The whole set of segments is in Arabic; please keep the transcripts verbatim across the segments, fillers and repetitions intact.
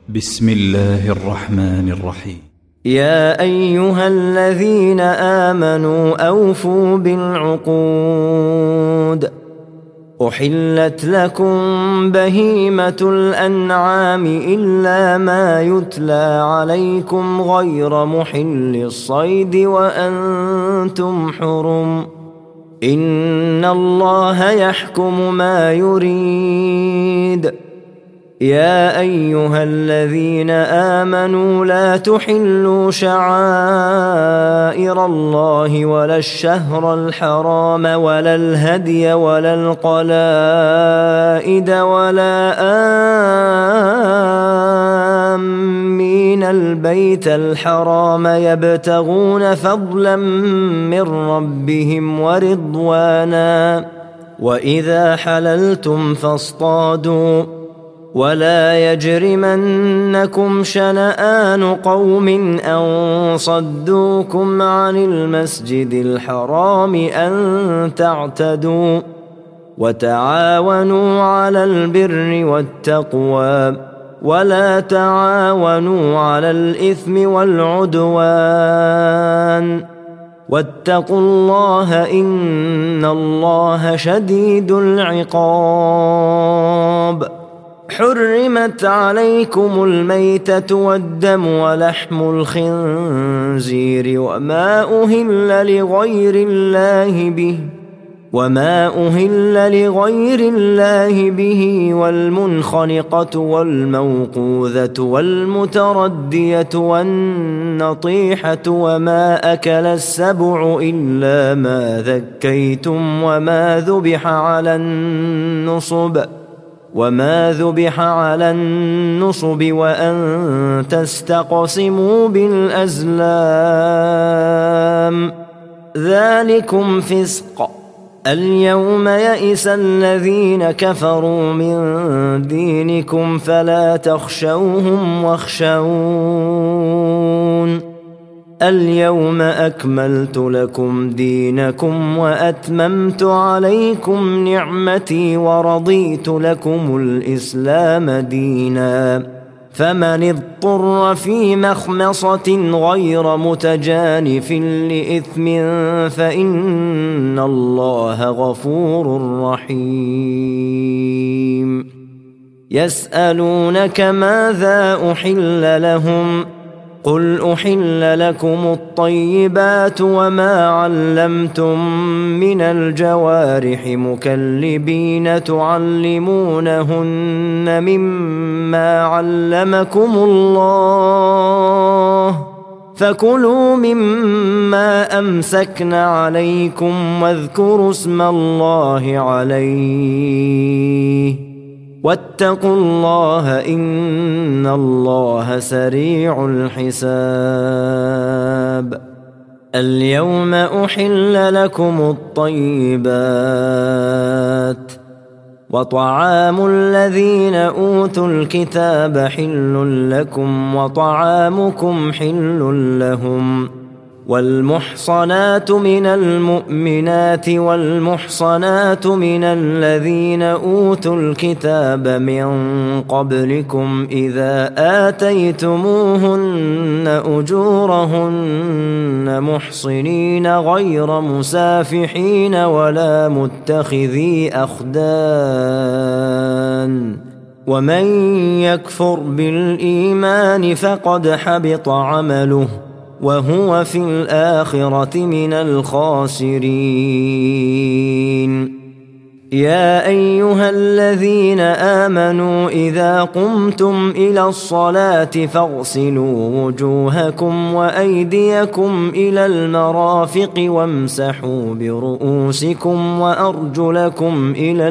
بسم الله الرحمن الرحيم. يا أيها الذين آمنوا أوفوا بالعقود. أحلت لكم بهيمة الأنعام إلا ما يتلى عليكم غير محل الصيد وأنتم حرم. إن الله يحكم ما يريد. يا أيها الذين آمنوا لا تحلوا شعائر الله ولا الشهر الحرام ولا الهدي ولا القلائد ولا آمين البيت الحرام يبتغون فضلا من ربهم ورضوانا. وإذا حللتم فاصطادوا ولا يجرمنكم شنآن قوم أن صدوكم عن المسجد الحرام أن تعتدوا. وتعاونوا على البر والتقوى ولا تعاونوا على الإثم والعدوان. واتقوا الله إن الله شديد العقاب. حرمت عليكم الميتة والدم ولحم الخنزير وما أهل لغير الله به وما أهل لغير الله به والمنخنقة والموقوذة والمتردية والنطيحة وما أكل السبع إلا ما ذكيتم وما ذبح على النصب وما ذبح على النصب وأن تستقسموا بالأزلام ذلكم فسق. اليوم يئس الذين كفروا من دينكم فلا تخشوهم واخشون. اليوم أكملت لكم دينكم وأتممت عليكم نعمتي ورضيت لكم الإسلام دينا. فمن اضطر في مخمصة غير متجانف لإثم فإن الله غفور رحيم. يسألونك ماذا أحل لهم قل أحل لكم الطيبات وما علمتم من الجوارح مكلبين تعلمونهن مما علمكم الله فكلوا مما أمسكن عليكم واذكروا اسم الله عليه واتقوا الله إن الله سريع الحساب. اليوم أحل لكم الطيبات وطعام الذين أوتوا الكتاب حل لكم وطعامكم حل لهم. والمحصنات من المؤمنات والمحصنات من الذين أوتوا الكتاب من قبلكم إذا آتيتموهن أجورهن محصنين غير مسافحين ولا متخذي أخدان. ومن يكفر بالإيمان فقد حبط عمله وهو في الآخرة من الخاسرين. يا أيها الذين آمنوا إذا قمتم إلى الصلاة فاغسلوا وجوهكم وأيديكم إلى المرافق وامسحوا برؤوسكم وأرجلكم إلى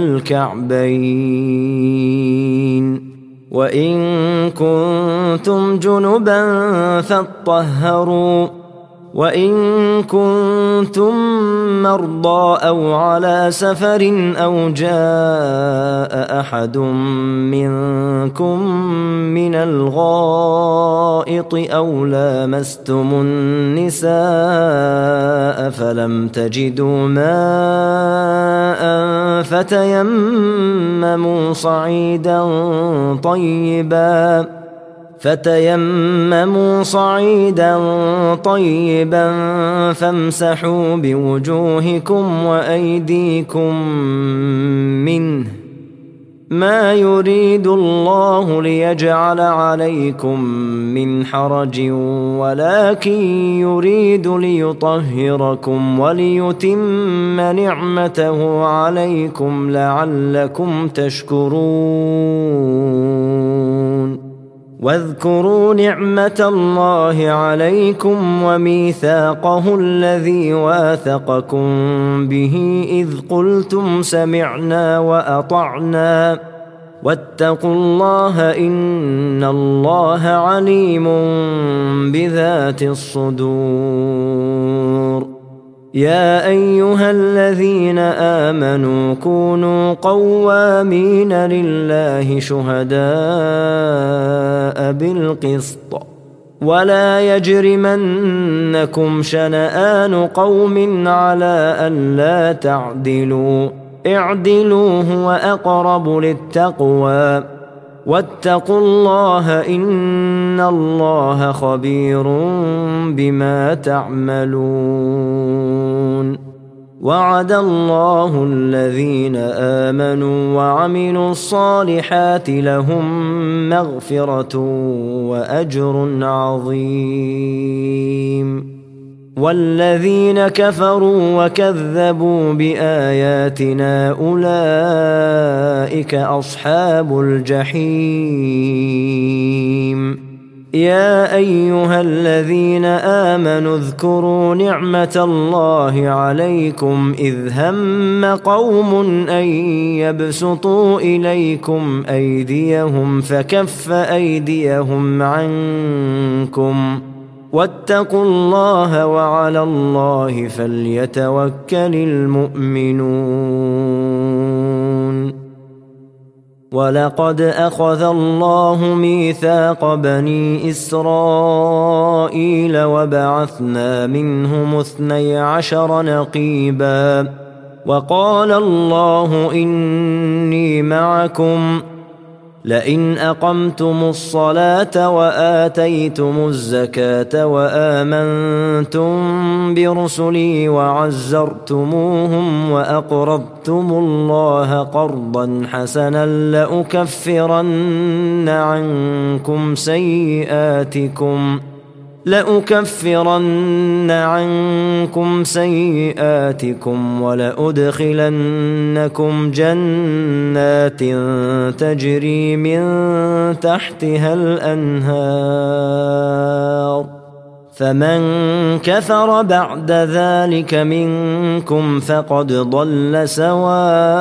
الكعبين. وإن كنتم جنبا فاطهروا وإن كنتم مرضى أو على سفر أو جاء أحد منكم من الغائط أو لامستم النساء فلم تجدوا ماء فتيمموا صعيدا طيبا فتيمموا صعيدا طيبا فامسحوا بوجوهكم وأيديكم منه ما يريد الله ليجعل عليكم من حرج ولكن يريد ليطهركم وليتم نعمته عليكم لعلكم تشكرون واذكروا نعمة الله عليكم وميثاقه الذي واثقكم به إذ قلتم سمعنا وأطعنا واتقوا الله إن الله عليم بذات الصدور. يا أيها الذين آمنوا كونوا قوامين لله شهداء بالقسط ولا يجرمنكم شنآن قوم على ألا تعدلوا اعدلوا هو أقرب للتقوى واتقوا الله إن الله خبير بما تعملون. وعد الله الذين آمنوا وعملوا الصالحات لهم مغفرة وأجر عظيم. والذين كفروا وكذبوا بآياتنا أولئك أصحاب الجحيم. يا أيها الذين آمنوا اذكروا نعمة الله عليكم إذ هم قوم أن يبسطوا إليكم أيديهم فكف أيديهم عنكم واتقوا الله وعلى الله فليتوكل المؤمنون. ولقد أخذ الله ميثاق بني إسرائيل وبعثنا منهم اثني عشر نقيبا وقال الله إني معكم لئن أقمتم الصلاة وآتيتم الزكاة وآمنتم برسلي وعزرتموهم وأقرضتم الله قرضا حسنا لأكفرن عنكم سيئاتكم لأكفرن عنكم سيئاتكم ولأدخلنكم جنات تجري من تحتها الأنهار فمن كفر بعد ذلك منكم فقد ضل سواء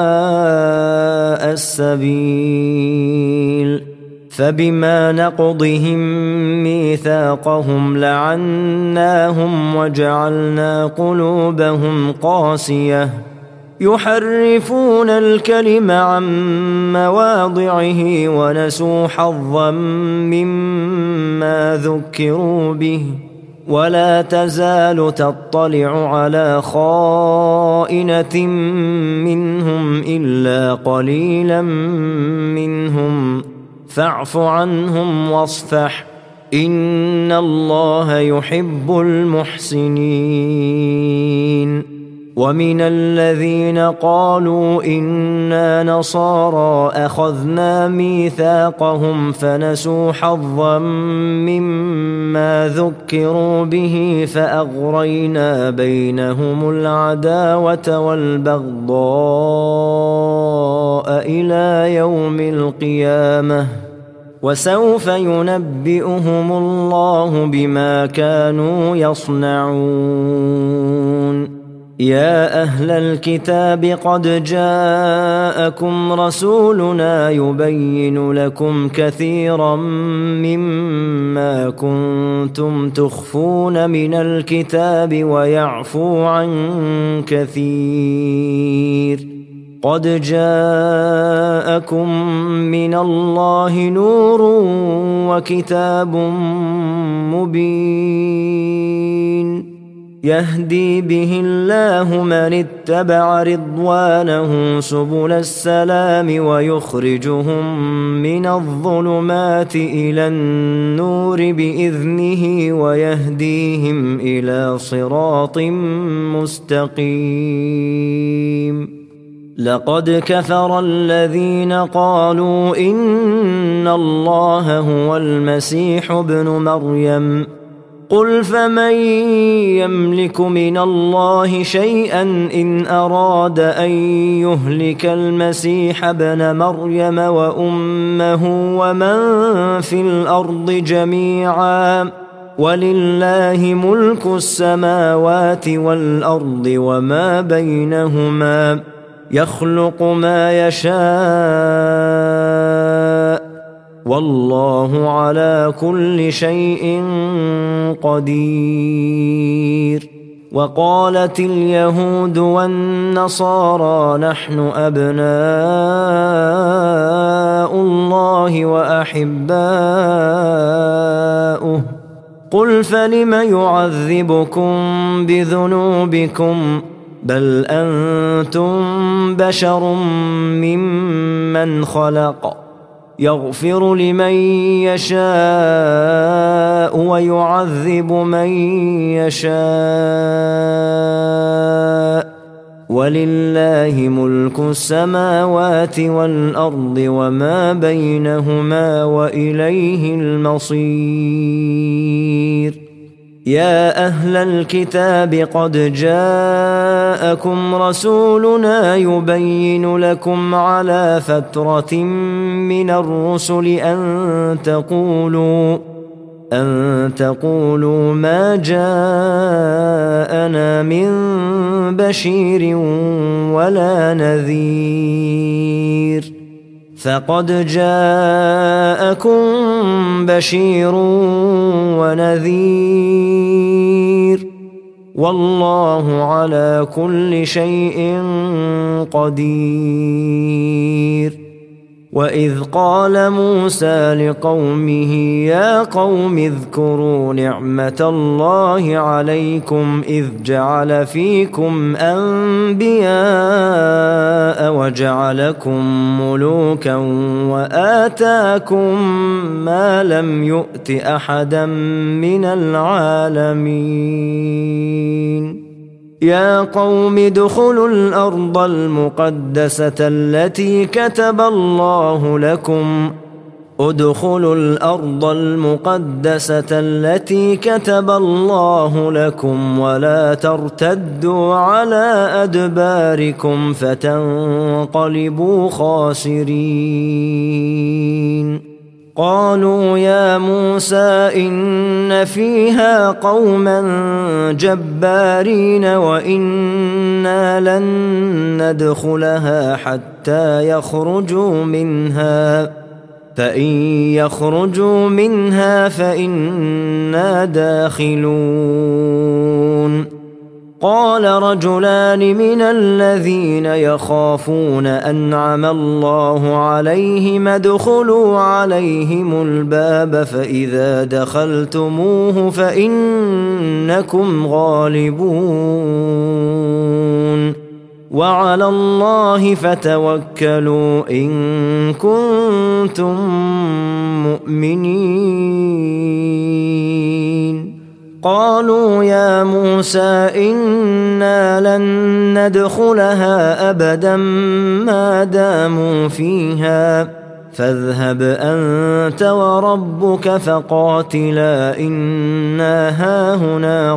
السبيل. فبما نقضهم ميثاقهم لعناهم وجعلنا قلوبهم قاسية يحرفون الكلم عن مواضعه ونسوا حظا مما ذكروا به ولا تزال تطلع على خائنة منهم إلا قليلا منهم فاعف عنهم واصفح إن الله يحب المحسنين. ومن الذين قالوا إنا نصارى أخذنا ميثاقهم فنسوا حظا مما ذكروا به فأغرينا بينهم العداوة والبغضاء إلى يوم القيامة وسوف ينبئهم الله بما كانوا يصنعون. يا أهل الكتاب قد جاءكم رسولنا يبين لكم كثيرا مما كنتم تخفون من الكتاب ويعفو عن كثير قد جاءكم من الله نور وكتاب مبين. يهدي به الله من اتبع رضوانه سبل السلام ويخرجهم من الظلمات إلى النور بإذنه ويهديهم إلى صراط مستقيم. لقد كفر الذين قالوا إن الله هو المسيح ابن مريم قل فمن يملك من الله شيئا إن أراد أن يهلك المسيح ابن مريم وأمه ومن في الأرض جميعا ولله ملك السماوات والأرض وما بينهما يخلق ما يشاء والله على كل شيء قدير. وقالت اليهود والنصارى نحن أبناء الله وأحباؤه قل فلم يعذبكم بذنوبكم بل أنتم بشر ممن خلق يغفر لمن يشاء ويعذب من يشاء ولله ملك السماوات والأرض وما بينهما وإليه المصير. يا أهل الكتاب قد جاءكم رسولنا يبين لكم على فترة من الرسل أن تقولوا أن تقولوا ما جاءنا من بشير ولا نذير فقد جاءكم بشير ونذير والله على كل شيء قدير. وإذ قال موسى لقومه يا قوم اذكروا نعمة الله عليكم إذ جعل فيكم أنبياء وجعلكم ملوكا وآتاكم ما لم يؤت أحدا من العالمين. يا قوم ادخلوا الأرض المقدسة التي كتب الله لكم ادخلوا الأرض المقدسة التي كتب الله لكم ولا ترتدوا على أدباركم فتنقلبوا خاسرين. قالوا يا موسى إن فيها قوما جبارين وإنا لن ندخلها حتى يخرجوا منها فإن يخرجوا منها فإنا داخلون. قال رجلان من الذين يخافون أنعم الله عليهم ادخلوا عليهم الباب فإذا دخلتموه فإنكم غالبون وعلى الله فتوكلوا إن كنتم مؤمنين. قالوا يا موسى إنا لن ندخلها أبدا ما داموا فيها فاذهب أنت وربك فقاتلا إنا هاهنا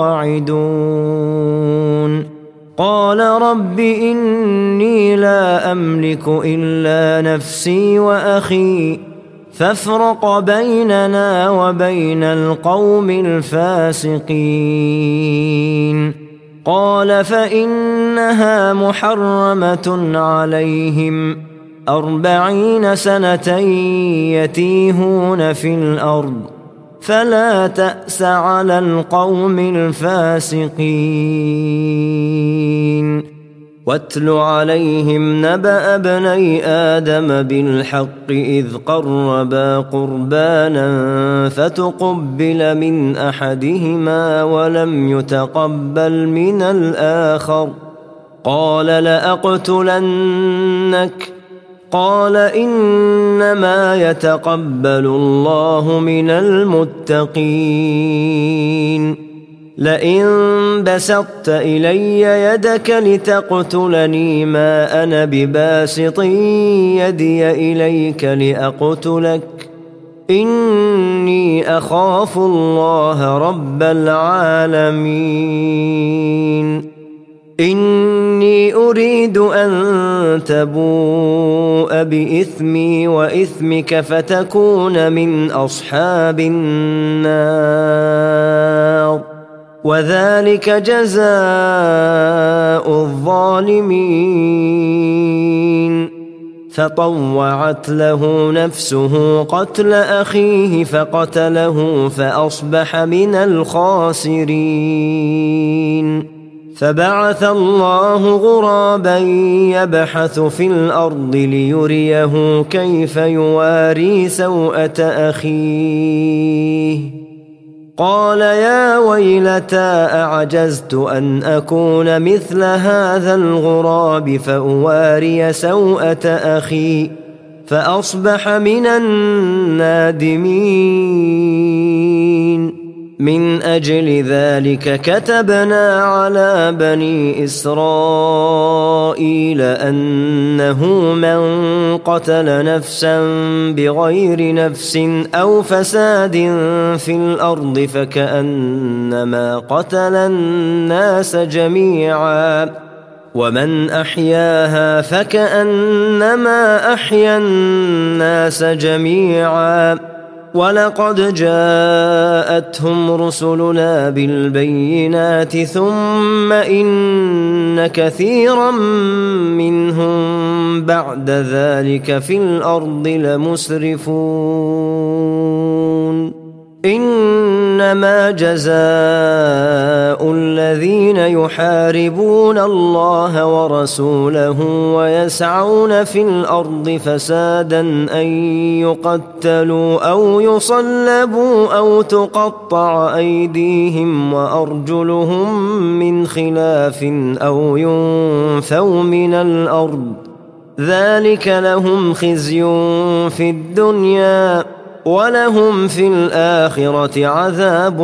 قاعدون. قال رب إني لا أملك إلا نفسي وأخي فافرق بيننا وبين القوم الفاسقين. قال فإنها محرمة عليهم أربعين سنة يتيهون في الأرض فلا تأس على القوم الفاسقين. واتل عليهم نبأ ابني آدم بالحق إذ قربا قربانا فتقبل من أحدهما ولم يتقبل من الآخر قال لأقتلنك قال إنما يتقبل الله من المتقين لئن بسطت إلي يدك لتقتلني ما أنا بباسط يدي إليك لأقتلك إني أخاف الله رب العالمين إني أريد أن تبوء بإثمي وإثمك فتكون من أصحاب النار وذلك جزاء الظالمين فطوعت له نفسه قتل أخيه فقتله فأصبح من الخاسرين فبعث الله غرابا يبحث في الأرض ليريه كيف يواري سوءة أخيه قال يا ويلتى أعجزت أن أكون مثل هذا الغراب فأواري سوءة أخي فأصبح من النادمين من أجل ذلك كتبنا على بني إسرائيل أنه من قتل نفسا بغير نفس أو فساد في الأرض فكأنما قتل الناس جميعا ومن أحياها فكأنما أحيا الناس جميعا ولقد جاءتهم رسلنا بالبينات ثم إن كثيرا منهم بعد ذلك في الأرض لمسرفون إنما جزاء الذين يحاربون الله ورسوله ويسعون في الأرض فسادا أن يقتلوا أو يصلبوا أو تقطع أيديهم وأرجلهم من خلاف أو ينفوا من الأرض ذلك لهم خزي في الدنيا ولهم في الآخرة عذاب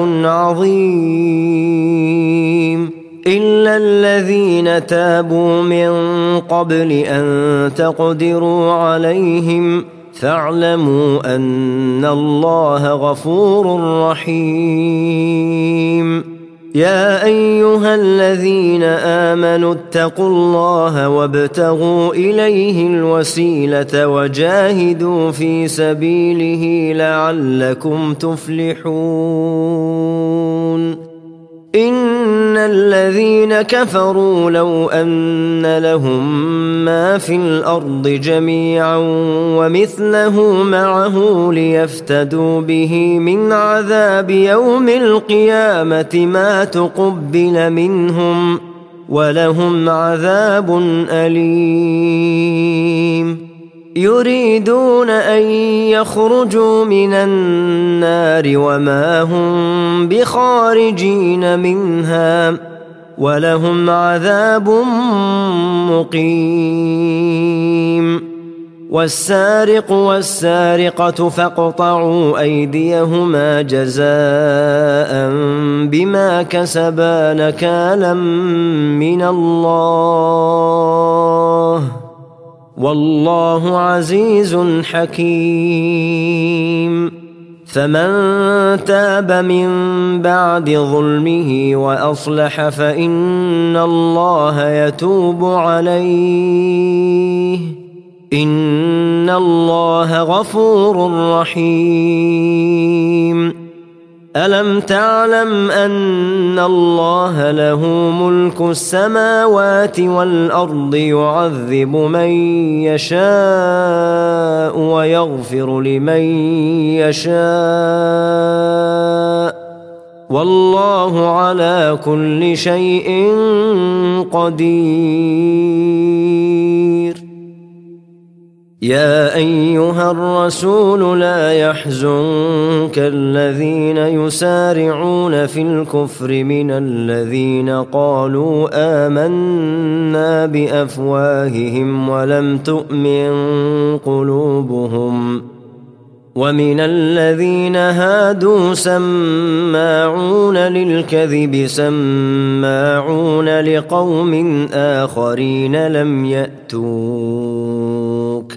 عظيم إلا الذين تابوا من قبل أن تقدروا عليهم فاعلموا أن الله غفور رحيم يا أيها الذين آمنوا اتقوا الله وابتغوا إليه الوسيلة وجاهدوا في سبيله لعلكم تفلحون إن الذين كفروا لو أن لهم ما في الأرض جميعا ومثله معه ليفتدوا به من عذاب يوم القيامة ما تقبل منهم ولهم عذاب أليم يريدون أن يخرجوا من النار وما هم بخارجين منها ولهم عذاب مقيم والسارق والسارقة فاقطعوا أيديهما جزاء بما كسبا نكالا من الله والله عزيز حكيم فمن تاب من بعد ظلمه وأصلح فإن الله يتوب عليه إن الله غفور رحيم ألم تعلم أن الله له ملك السماوات والأرض يعذب من يشاء ويغفر لمن يشاء والله على كل شيء قدير. يا أيها الرسول لا يحزنك الذين يسارعون في الكفر من الذين قالوا آمنا بأفواههم ولم تؤمن قلوبهم، ومن الذين هادوا سماعون للكذب سماعون لقوم آخرين لم يأتوك،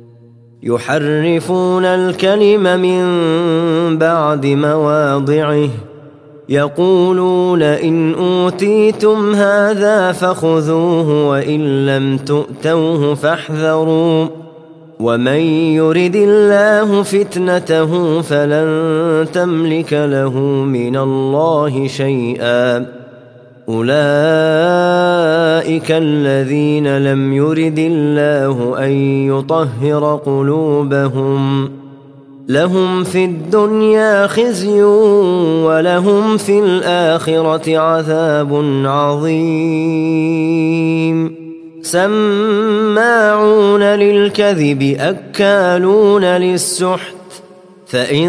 يحرفون الكلم من بعد مواضعه، يقولون إن أوتيتم هذا فخذوه وإن لم تؤتوه فاحذروا، ومن يرد الله فتنته فلن تملك له من الله شيئا. أولئك الذين لم يرد الله أن يطهر قلوبهم، لهم في الدنيا خزي ولهم في الآخرة عذاب عظيم. سماعون للكذب أكالون للسحت، فإن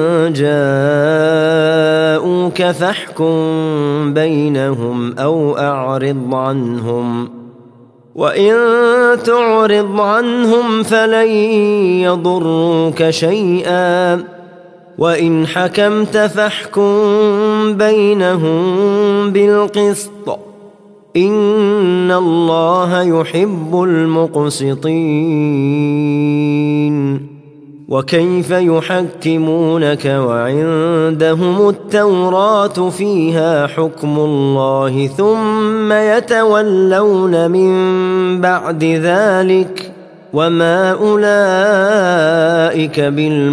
جاءوك فاحكم بينهم أو أعرض عنهم، وإن تعرض عنهم فلن يضروك شيئا، وإن حكمت فاحكم بينهم بالقسط، إن الله يحب المقسطين. وكيف يحكمونك وعندهم التوراة فيها حكم الله ثم يتولون من بعد ذلك، وما أولئك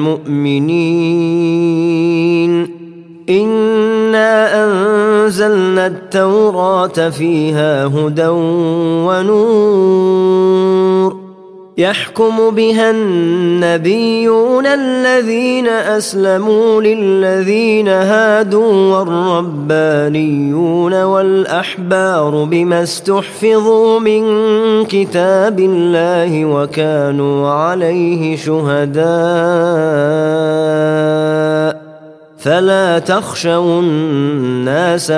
بالمؤمنين. إنا أنزلنا التوراة فيها هدى ونور، يحكم بها النبيون الذين أسلموا للذين هادوا والربانيون والأحبار بما استحفظوا من كتاب الله وكانوا عليه شهداء، فلا تخشوا الناس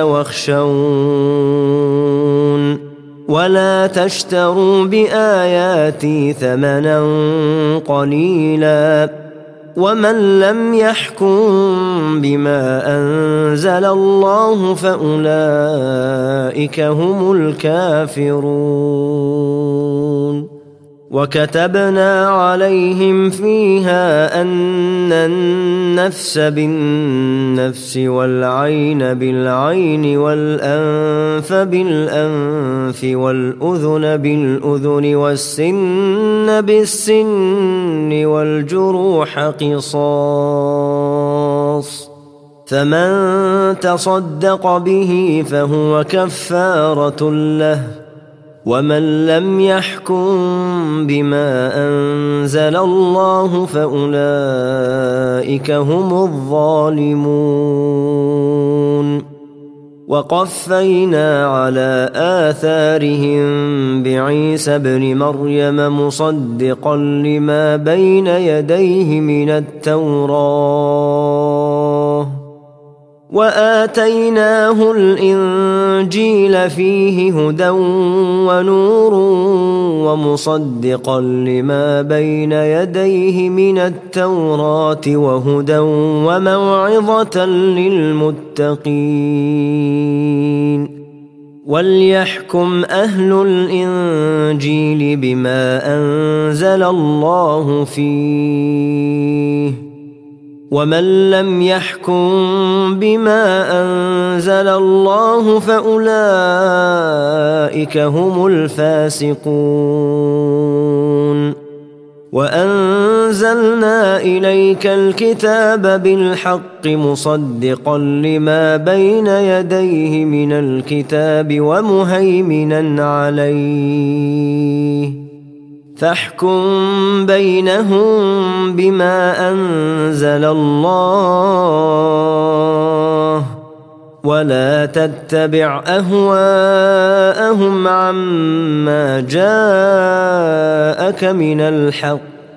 واخشون، ولا تشتروا بآياتي ثمنا قليلا، ومن لم يحكم بما أنزل الله فأولئك هم الكافرون. وكتبنا عليهم فيها أن النفس بالنفس والعين بالعين والأنف بالأنف والأذن بالأذن والسن بالسن والجروح قصاص، فمن تصدق به فهو كفارة له، ومن لم يحكم بما أنزل الله فأولئك هم الظالمون. وقفينا على آثارهم بعيسى ابن مريم مصدقا لما بين يديه من التوراة، وآتيناه الإنجيل فيه هدى ونور ومصدقا لما بين يديه من التوراة وهدى وموعظة للمتقين. وليحكم أهل الإنجيل بما أنزل الله فيه، ومن لم يحكم بما أنزل الله فأولئك هم الفاسقون. وأنزلنا إليك الكتاب بالحق مصدقا لما بين يديه من الكتاب ومهيمنا عليه، فاحكم بينهم بما أنزل الله، ولا تتبع أهواءهم عما جاءك من الحق،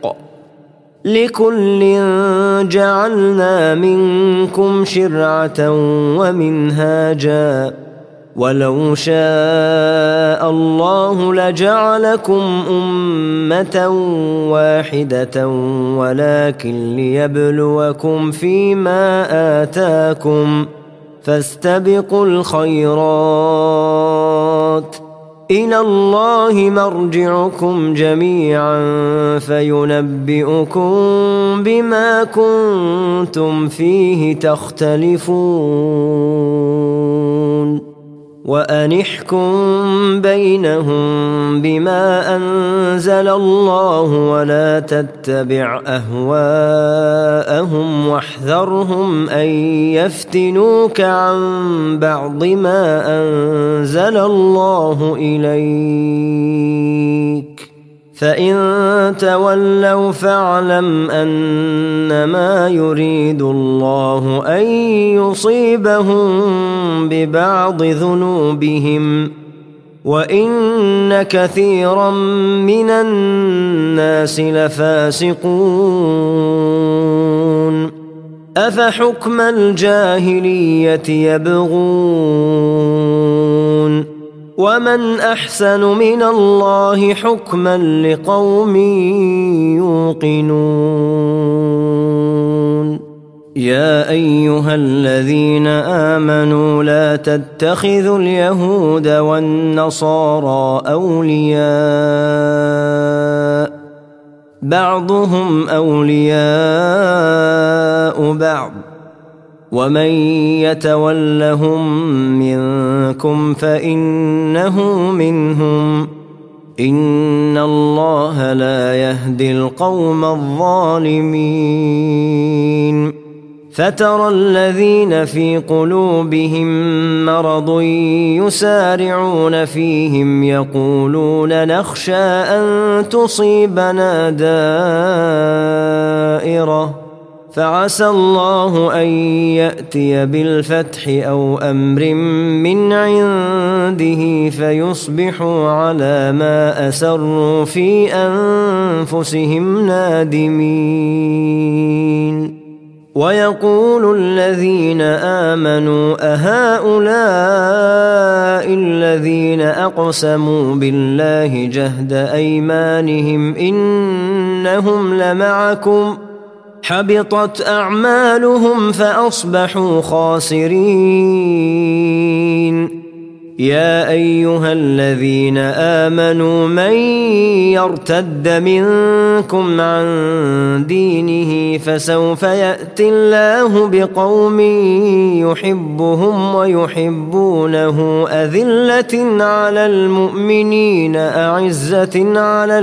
لكل جعلنا منكم شرعة ومنهاجا، ولو شاء الله لجعلكم أمة واحدة ولكن ليبلوكم فيما آتاكم، فاستبقوا الخيرات، إلى الله مرجعكم جميعا فينبئكم بما كنتم فيه تختلفون، وأن احكم بينهم بما أنزل الله ولا تتبع أهواءهم واحذرهم أن يفتنوك عن بعض ما أنزل الله إليك، فإن تولوا فاعلم أنما يريد الله أن يصيبهم ببعض ذنوبهم، وإن كثيرا من الناس لفاسقون. أفحكم الجاهلية يبغون ومن أحسن من الله حكما لقوم يوقنون. يا أيها الذين آمنوا لا تتخذوا اليهود والنصارى أولياء، بعضهم أولياء بعض، ومن يتولهم منكم فإنه منهم، إن الله لا يهدي القوم الظالمين. فترى الذين في قلوبهم مرض يسارعون فيهم يقولون نخشى أن تصيبنا دائرة، فعسى الله أن يأتي بالفتح أو أمر من عنده فيصبحوا على ما أسروا في أنفسهم نادمين. ويقول الذين آمنوا أهؤلاء الذين أقسموا بالله جهد أيمانهم إنهم لمعكم، حبطت أعمالهم فأصبحوا خاسرين. يا أيها الذين آمنوا من يرتد منكم عن دينه فسوف يأتي الله بقوم يحبهم ويحبونه أذلة على المؤمنين أعزة على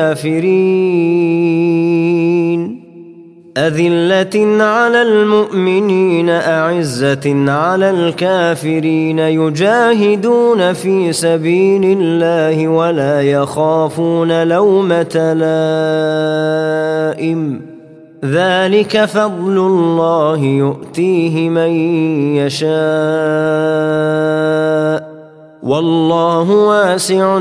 الكافرين أذلة على المؤمنين أعزة على الكافرين يجاهدون في سبيل الله ولا يخافون لومة لائم، ذلك فضل الله يؤتيه من يشاء والله واسع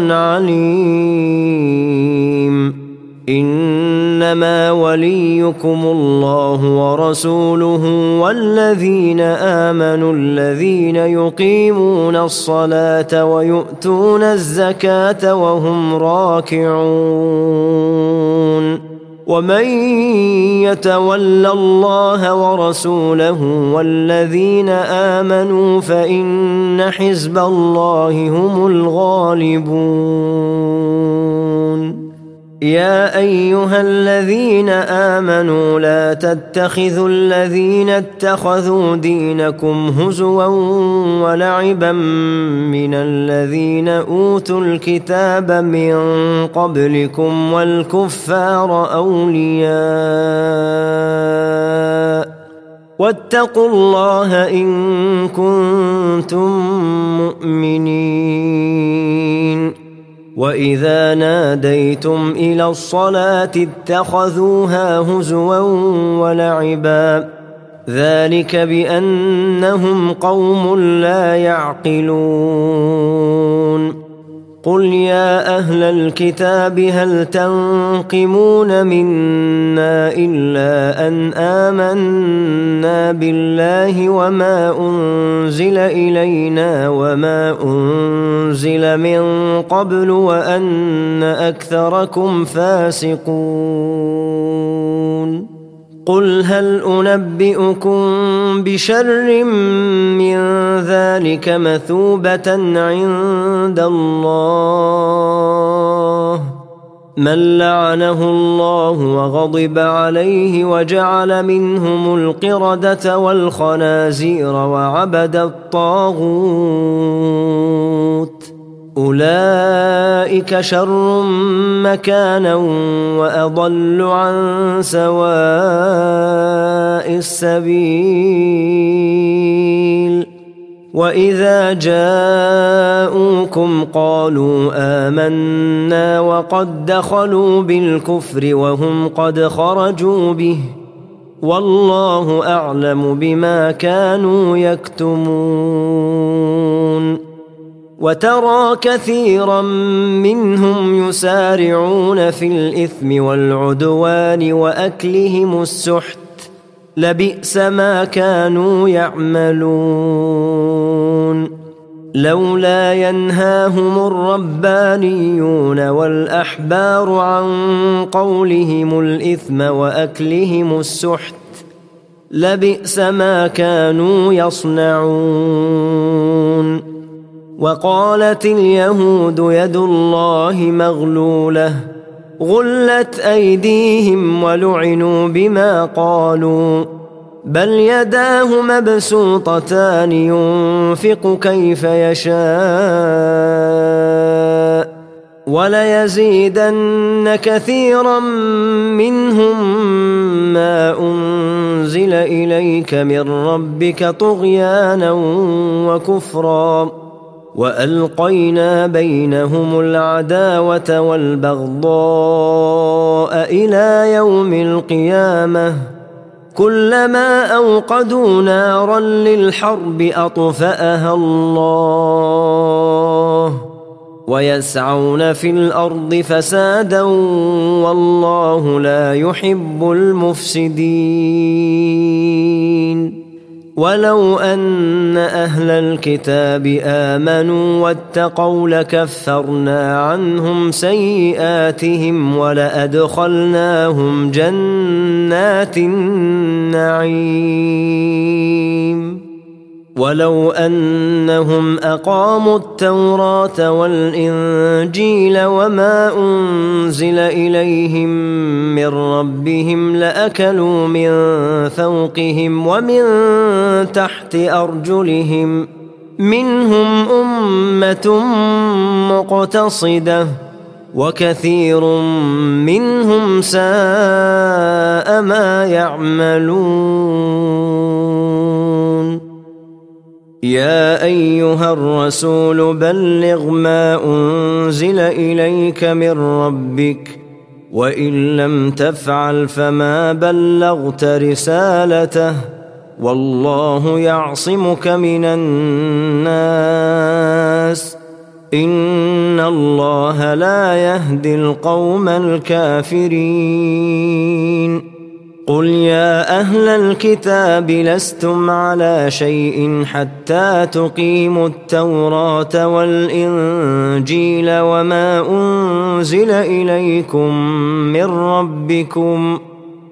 عليم. إنما وليكم الله ورسوله والذين آمنوا الذين يقيمون الصلاة ويؤتون الزكاة وهم راكعون. ومن يتول الله ورسوله والذين آمنوا فإن حزب الله هم الغالبون. يا أيها الذين آمنوا لا تتخذوا الذين اتخذوا دينكم هزوا ولعبا من الذين أوتوا الكتاب من قبلكم والكفار أولياء، واتقوا الله إن كنتم مؤمنين. وإذا ناديتم إلى الصلاة اتخذوها هزوا ولعبا، ذلك بأنهم قوم لا يعقلون قل يا أهل الكتاب هل تنقمون منا إلا أن آمنا بالله وما أنزل إلينا وما أنزل من قبل وأن أكثركم فاسقون قل هل أنبئكم بشر من ذلك مثوبة عند الله من لعنه الله وغضب عليه وجعل منهم القردة والخنازير وعبد الطاغوت أولئك شر مكانا وأضل عن سواء السبيل وإذا جاءوكم قالوا آمنا وقد دخلوا بالكفر وهم قد خرجوا به والله أعلم بما كانوا يكتمون وترى كثيرا منهم يسارعون في الإثم والعدوان وأكلهم السحت لبئس ما كانوا يعملون لولا ينهاهم الربانيون والأحبار عن قولهم الإثم وأكلهم السحت لبئس ما كانوا يصنعون وقالت اليهود يد الله مغلولة غلت أيديهم ولعنوا بما قالوا بل يداه مبسوطتان ينفق كيف يشاء وليزيدن كثيرا منهم ما أنزل إليك من ربك طغيانا وكفرا وألقينا بينهم العداوة والبغضاء إلى يوم القيامة كلما أوقدوا نارا للحرب أطفأها الله ويسعون في الأرض فسادا والله لا يحب المفسدين ولو أن أهل الكتاب آمنوا واتقوا لكفرنا عنهم سيئاتهم ولأدخلناهم جنات النعيم ولو أنهم أقاموا التوراة والإنجيل وما أنزل إليهم من ربهم لأكلوا من فوقهم ومن تحت أرجلهم منهم أمة مقتصدة وكثير منهم ساء ما يعملون يا أيها الرسول بلغ ما أنزل إليك من ربك وإن لم تفعل فما بلغت رسالته والله يعصمك من الناس إن الله لا يهدي القوم الكافرين قل يا أهل الكتاب لستم على شيء حتى تقيموا التوراة والإنجيل وما أنزل إليكم من ربكم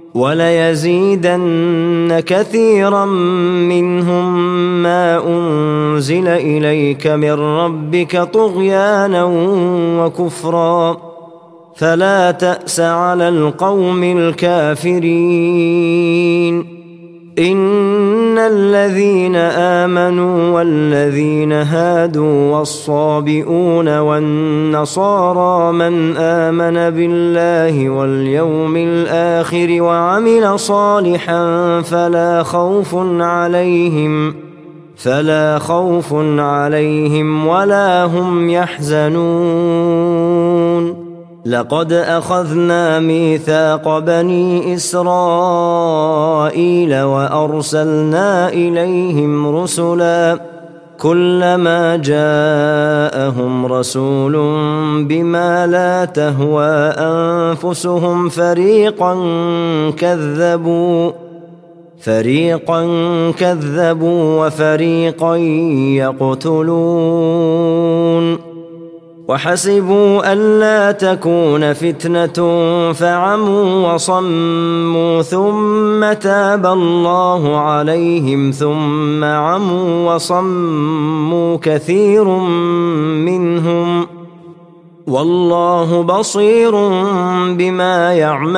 وليزيدن كثيرا منهم ما أنزل إليك من ربك طغيانا وكفرا فلا تأس على القوم الكافرين إن الذين آمنوا والذين هادوا والصابئون والنصارى من آمن بالله واليوم الآخر وعمل صالحا فلا خوف عليهم فلا خوف عليهم ولا هم يحزنون لقد أخذنا ميثاق بني إسرائيل وأرسلنا إليهم رسلا كلما جاءهم رسول بما لا تهوى أنفسهم فريقا كذبوا فريقا كذبوا وفريقا يقتلون وحسبوا ألا تكون فتنة فعموا وصموا ثم تاب الله عليهم ثم عموا وصموا كثير منهم والله بصير بما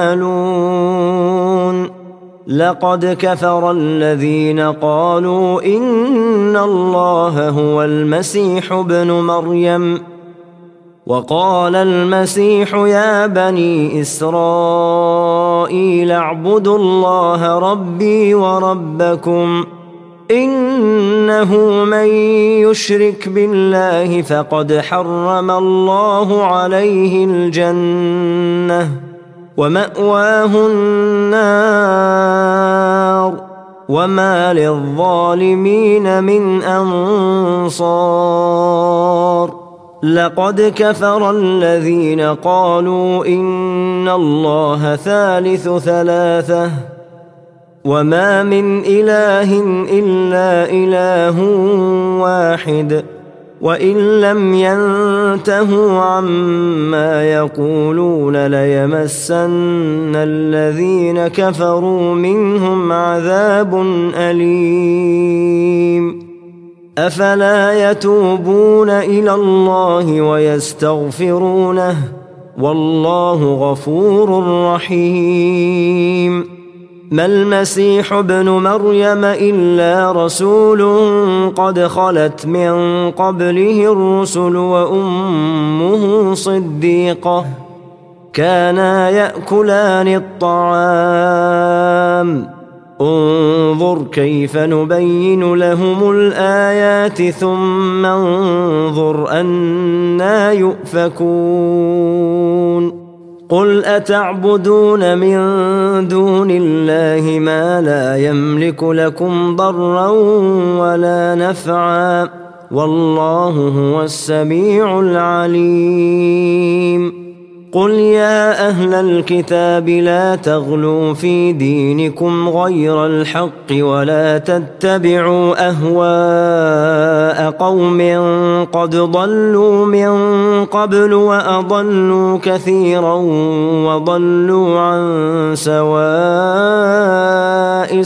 يعملون لقد كفر الذين قالوا إن الله هو المسيح ابن مريم وقال المسيح يا بني إسرائيل اعبدوا الله ربي وربكم إنه من يشرك بالله فقد حرم الله عليه الجنة ومأواه النار وما للظالمين من أنصار لقد كفر الذين قالوا إن الله ثالث ثلاثة وما من إله إلا إله واحد وإن لم ينتهوا عما يقولون ليمسن الذين كفروا منهم عذاب أليم أفلا يتوبون إلى الله ويستغفرونه والله غفور رحيم ما المسيح ابن مريم إلا رسول قد خلت من قبله الرسل وأمه صديقة كانا يأكلان الطعام انظر كيف نبين لهم الآيات ثم انظر أنى يؤفكون قل أتعبدون من دون الله ما لا يملك لكم ضرا ولا نفعا والله هو السميع العليم قل يا أهل الكتاب لا تغلوا في دينكم غير الحق ولا تتبعوا أهواء قوم قد ضلوا من قبل وأضلوا كثيرا وضلوا عن سواء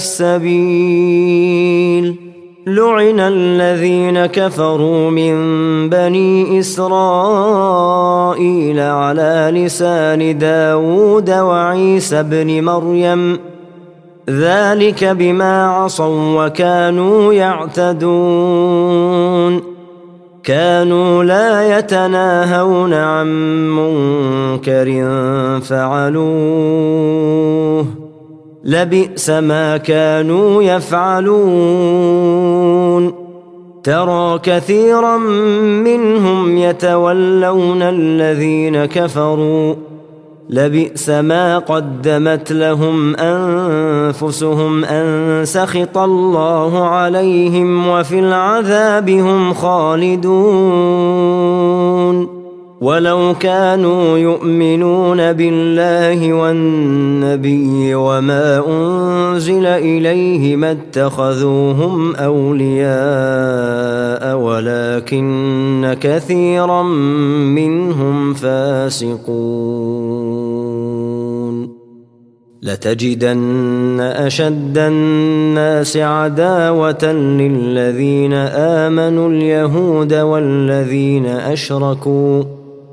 السبيل لعن الذين كفروا من بني إسرائيل على لسان داود وعيسى بن مريم ذلك بما عصوا وكانوا يعتدون كانوا لا يتناهون عن منكر فعلوه لبئس ما كانوا يفعلون ترى كثيرا منهم يتولون الذين كفروا لبئس ما قدمت لهم أنفسهم أن سخط الله عليهم وفي العذاب هم خالدون ولو كانوا يؤمنون بالله والنبي وما أنزل إليه ما اتخذوهم أولياء ولكن كثيرا منهم فاسقون لتجدن أشد الناس عداوة للذين آمنوا اليهود والذين أشركوا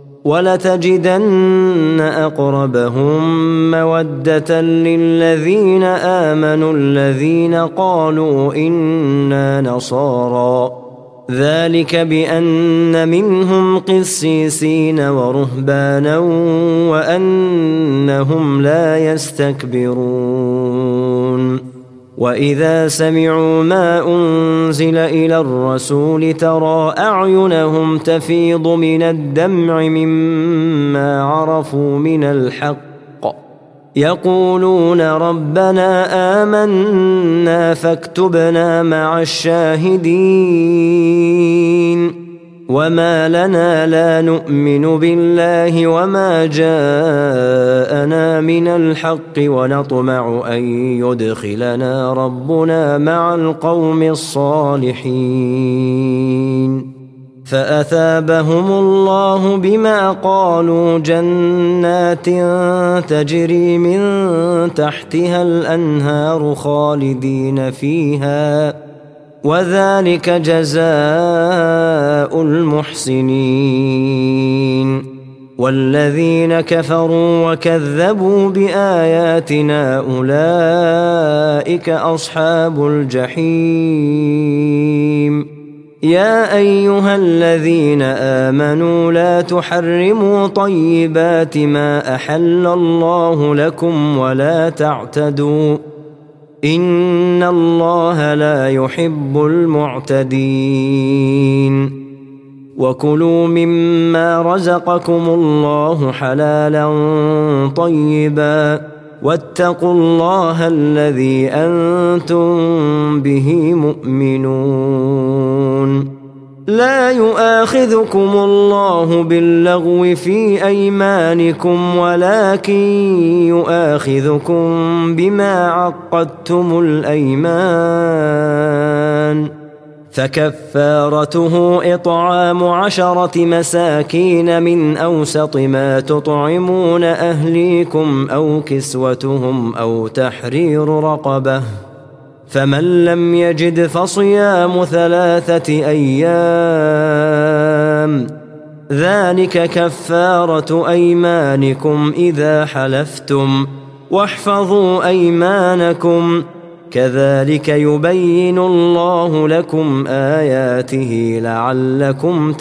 ولتجدن أقربهم مودة للذين آمنوا الذين قالوا إنا نصارى ذلك بأن منهم قسيسين ورهبانا وأنهم لا يستكبرون وإذا سمعوا ما أنزل إلى الرسول ترى أعينهم تفيض من الدمع مما عرفوا من الحق يقولون ربنا آمنا فاكتبنا مع الشاهدين وما لنا لا نؤمن بالله وما جاءنا من الحق ونطمع أن يدخلنا ربنا مع القوم الصالحين فأثابهم الله بما قالوا جنات تجري من تحتها الأنهار خالدين فيها وذلك جزاء المحسنين والذين كفروا وكذبوا بآياتنا أولئك أصحاب الجحيم يا أيها الذين آمنوا لا تحرموا طيبات ما أحل الله لكم ولا تعتدوا إن الله لا يحب المعتدين وكلوا مما رزقكم الله حلالا طيبا واتقوا الله الذي أنتم به مؤمنون لا يؤاخذكم الله باللغو في أيمانكم ولكن يؤاخذكم بما عقدتم الأيمان فكفارته إطعام عشرة مساكين من أوسط ما تطعمون أهليكم أو كسوتهم أو تحرير رقبة فمن لم يجد فصيام ثلاثة أيام ذلك كفارة أيمانكم إذا حلفتم واحفظوا أيمانكم كذلك يبين الله لكم آياته لعلكم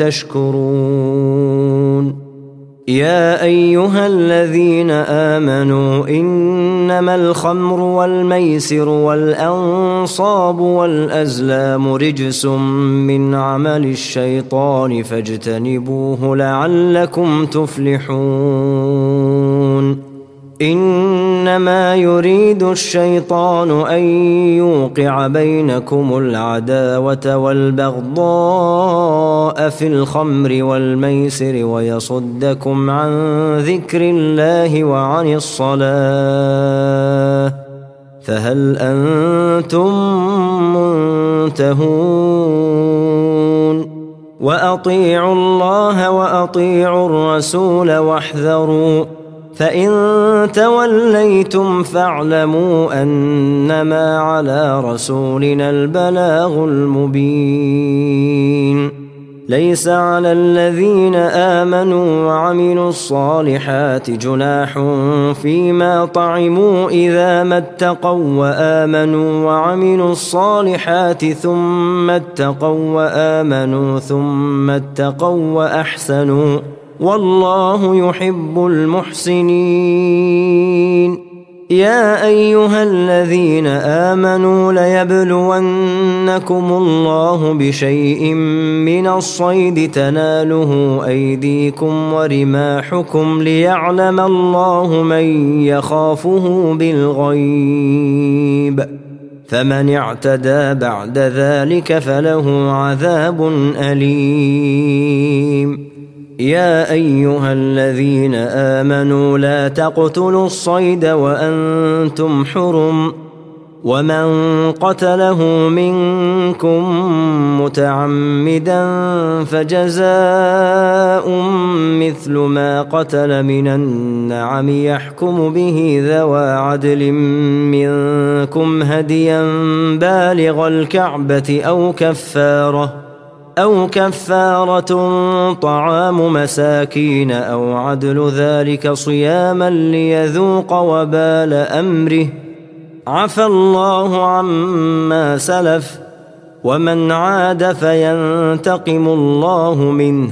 تشكرون يا أيها الذين آمنوا إنما الخمر والميسر والأنصاب والأزلام رجس من عمل الشيطان فاجتنبوه لعلكم تفلحون إنما يريد الشيطان أن يوقع بينكم العداوة والبغضاء في الخمر والميسر ويصدكم عن ذكر الله وعن الصلاة فهل أنتم منتهون وأطيعوا الله وأطيعوا الرسول واحذروا فإن توليتم فاعلموا أنما على رسولنا البلاغ المبين ليس على الذين آمنوا وعملوا الصالحات جناح فيما طعموا إذا ما اتقوا وآمنوا وعملوا الصالحات ثم اتقوا وآمنوا ثم اتقوا وأحسنوا والله يحب المحسنين يا أيها الذين آمنوا ليبلونكم الله بشيء من الصيد تناله أيديكم ورماحكم ليعلم الله من يخافه بالغيب فمن اعتدى بعد ذلك فله عذاب أليم يا أيها الذين آمنوا لا تقتلوا الصيد وأنتم حرم ومن قتله منكم متعمدا فجزاء مثل ما قتل من النعم يحكم به ذوى عدل منكم هديا بالغ الكعبة أو كفارة أو كفارة طعام مساكين أو عدل ذلك صياما ليذوق وبال أمره عفى الله عما سلف ومن عاد فينتقم الله منه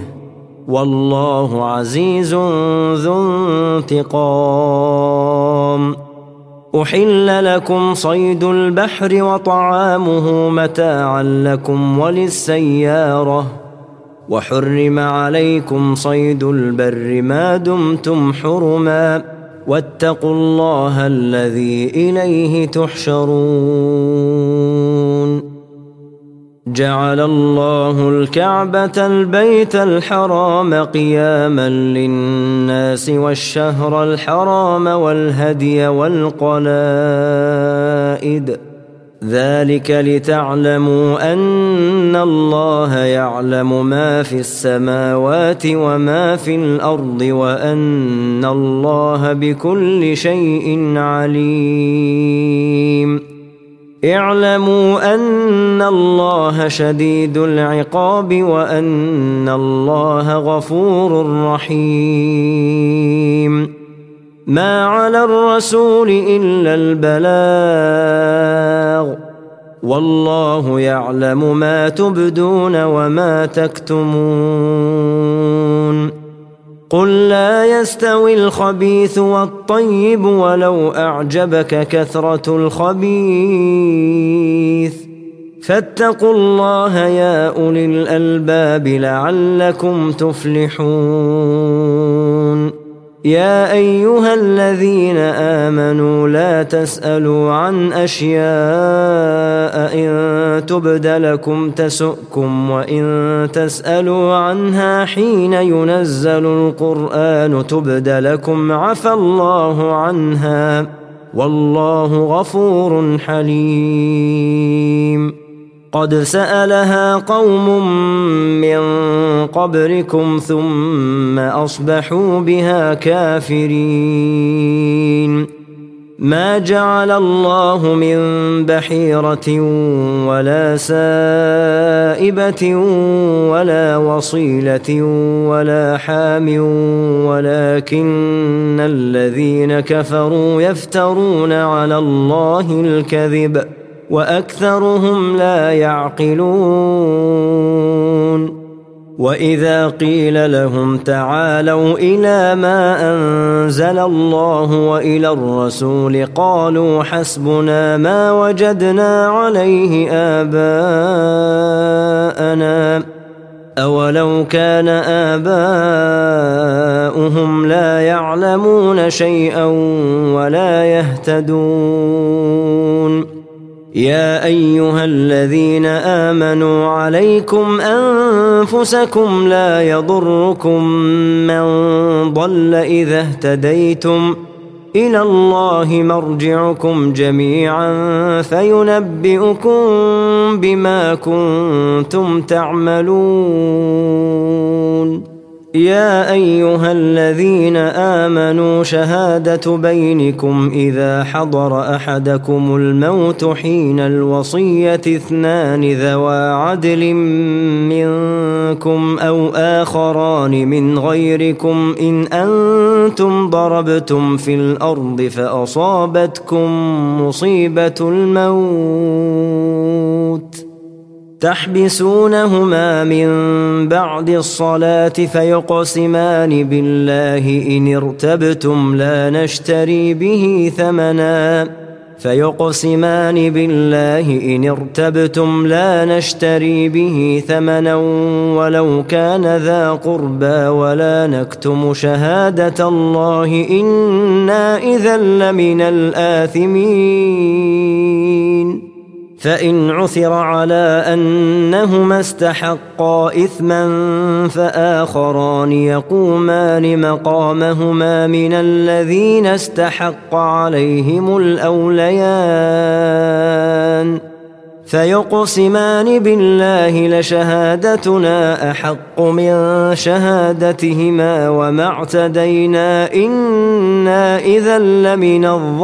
والله عزيز ذو انتقام أحل لكم صيد البحر وطعامه متاعا لكم وللسيارة وحرم عليكم صيد البر ما دمتم حرما واتقوا الله الذي إليه تحشرون جعل الله الكعبة البيت الحرام قياما للناس والشهر الحرام والهدي والقلائد ذلك لتعلموا أن الله يعلم ما في السماوات وما في الأرض وأن الله بكل شيء عليم اعلموا أن الله شديد العقاب وأن الله غفور رحيم ما على الرسول إلا البلاغ والله يعلم ما تبدون وما تكتمون قل لا يستوي الخبيث والطيب ولو أعجبك كثرة الخبيث فاتقوا الله يا أولي الألباب لعلكم تفلحون يا أيها الذين آمنوا لا تسألوا عن أشياء إن تبد لكم تسؤكم وإن تسألوا عنها حين ينزل القرآن تبد لكم عفى الله عنها والله غفور حليم قد سألها قوم من قبلكم ثم أصبحوا بها كافرين ما جعل الله من بحيرة ولا سائبة ولا وصيلة ولا حام ولكن الذين كفروا يفترون على الله الكذب وأكثرهم لا يعقلون وإذا قيل لهم تعالوا إلى ما أنزل الله وإلى الرسول قالوا حسبنا ما وجدنا عليه آباءنا أولو كان آباؤهم لا يعلمون شيئا ولا يهتدون يا أيها الذين آمنوا عليكم أنفسكم لا يضركم من ضل إذا اهتديتم إلى الله مرجعكم جميعا فينبئكم بما كنتم تعملون يا أيها الذين آمنوا شهادة بينكم إذا حضر أحدكم الموت حين الوصية اثنان ذوى عدل منكم أو آخران من غيركم إن أنتم ضربتم في الأرض فأصابتكم مصيبة الموت تحبسونهما من بعد الصلاة فيقسمان بالله إن ارتبتم لا نشتري به ثمنا فيقسمان بالله إن ارتبتم لا نشتري به ثمنا ولو كان ذا قربى ولا نكتم شهادة الله إنا إذا لمن الآثمين فإن عثر على أنهما استحقا إثما فآخران يقومان مقامهما من الذين استحق عليهم الأوليان فيقسمان بالله لشهادتنا أحق من شهادتهما وما اعتدينا إنا إذا لمن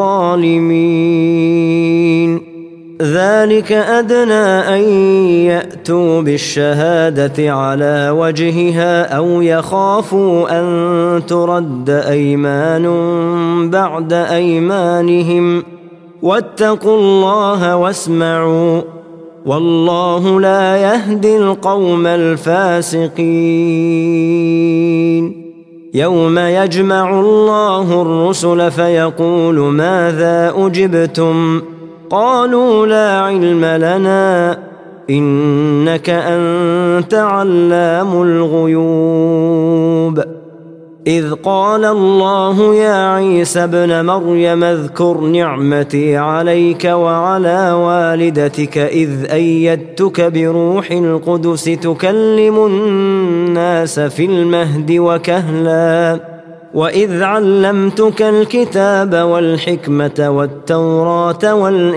الظالمين ذلك أدنى أن يأتوا بالشهادة على وجهها أو يخافوا أن ترد أيمان بعد أيمانهم واتقوا الله واسمعوا والله لا يهدي القوم الفاسقين يوم يجمع الله الرسل فيقول ماذا أجبتم قالوا لا علم لنا إنك أنت علام الغيوب إذ قال الله يا عيسى ابن مريم اذكر نعمتي عليك وعلى والدتك إذ أيدتك بروح القدس تكلم الناس في المهد وكهلا وإذ علمتك الكتاب والحكمة والتوراة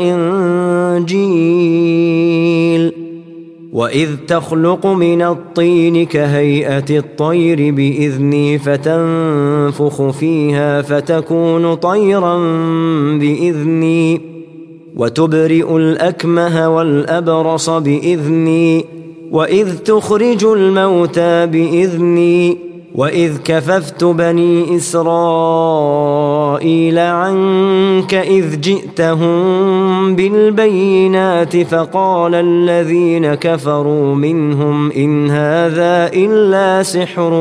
والإنجيل وإذ تخلق من الطين كهيئة الطير بإذني فتنفخ فيها فتكون طيرا بإذني وتبرئ الأكمه والأبرص بإذني وإذ تخرج الموتى بإذني وإذ كففت بني إسرائيل عنك إذ جئتهم بالبينات فقال الذين كفروا منهم إن هذا إلا سحر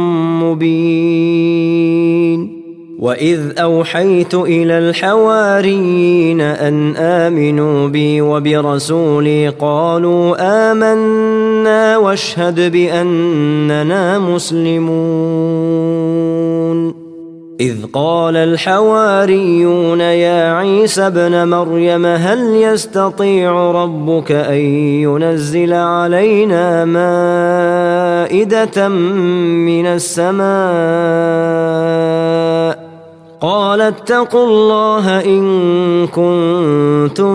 مبين وإذ أوحيت إلى الحواريين أن آمنوا بي وبرسولي قالوا آمنا واشهد بأننا مسلمون إذ قال الحواريون يا عيسى ابن مريم هل يستطيع ربك أن ينزل علينا مائدة من السماء قال اتقوا الله إن كنتم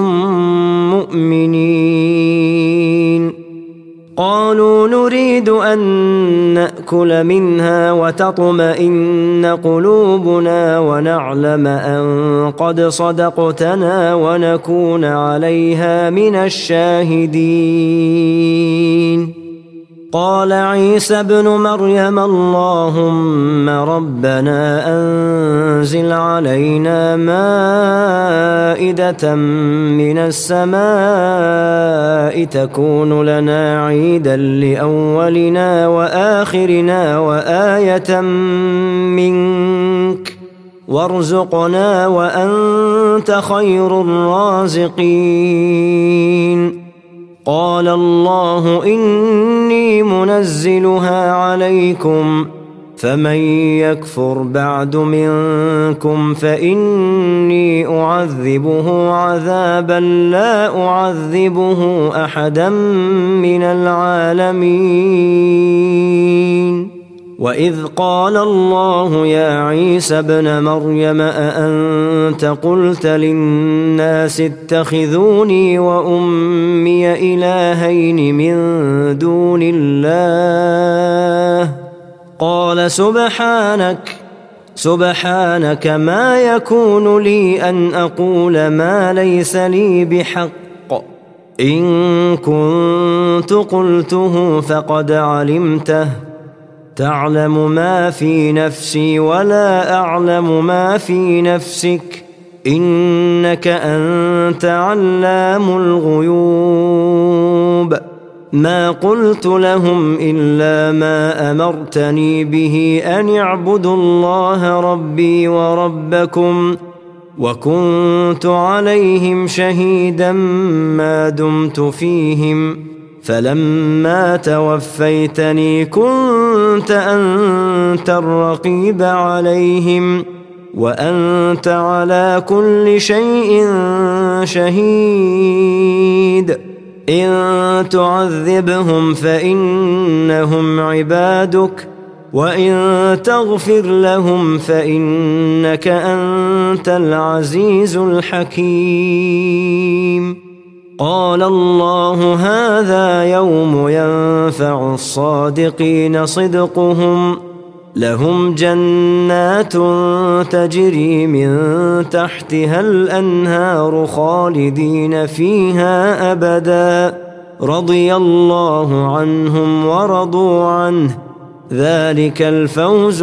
مؤمنين قالوا نريد أن نأكل منها وتطمئن قلوبنا ونعلم أن قد صدقتنا ونكون عليها من الشاهدين قال عيسى ابن مريم اللهم ربنا أنزل علينا مائدة من السماء تكون لنا عيدا لأولنا وآخرنا وآية منك وارزقنا وأنت خير الرازقين قال الله إني منزلها عليكم فمن يكفر بعد منكم فإني أعذبه عذابا لا أعذبه أحدا من العالمين وإذ قال الله يا عيسى ابن مريم أأنت قلت للناس اتخذوني وأمي إلهين من دون الله قال سبحانك سبحانك ما يكون لي أن أقول ما ليس لي بحق إن كنت قلته فقد علمته تعلم ما في نفسي ولا أعلم ما في نفسك إنك أنت علام الغيوب ما قلت لهم إلا ما أمرتني به أن اعبدوا الله ربي وربكم وكنت عليهم شهيدا ما دمت فيهم فلما توفيتني كنت أنت الرقيب عليهم وأنت على كل شيء شهيد إن تعذبهم فإنهم عبادك وإن تغفر لهم فإنك أنت العزيز الحكيم قال الله هذا يوم ينفع الصادقين صدقهم لهم جنات تجري من تحتها الأنهار خالدين فيها أبدا رضي الله عنهم ورضوا عنه ذلك الفوز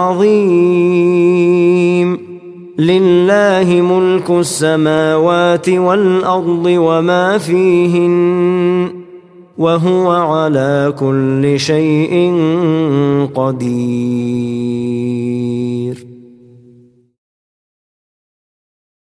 العظيم لله ملك السماوات والأرض وما فيهن وهو على كل شيء قدير.